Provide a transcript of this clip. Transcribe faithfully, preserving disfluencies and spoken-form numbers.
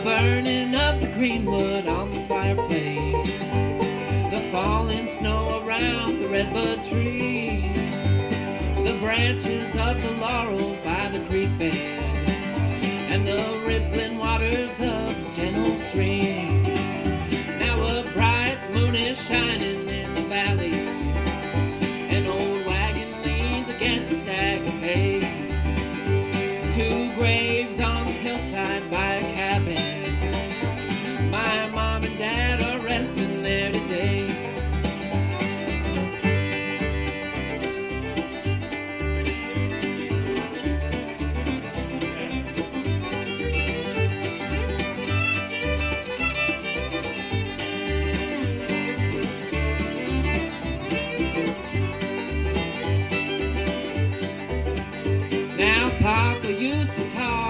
burning of the green wood on the fireplace, the falling snow around the redbud trees, the branches of the laurel by the creek bed, and the rippling waters of the gentle stream. Now a bright moon is shining in the valley, an old wagon leans against a stack of hay. Two graves on the hillside by a cabin, my mom and dad are resting there today. Now Papa used to talk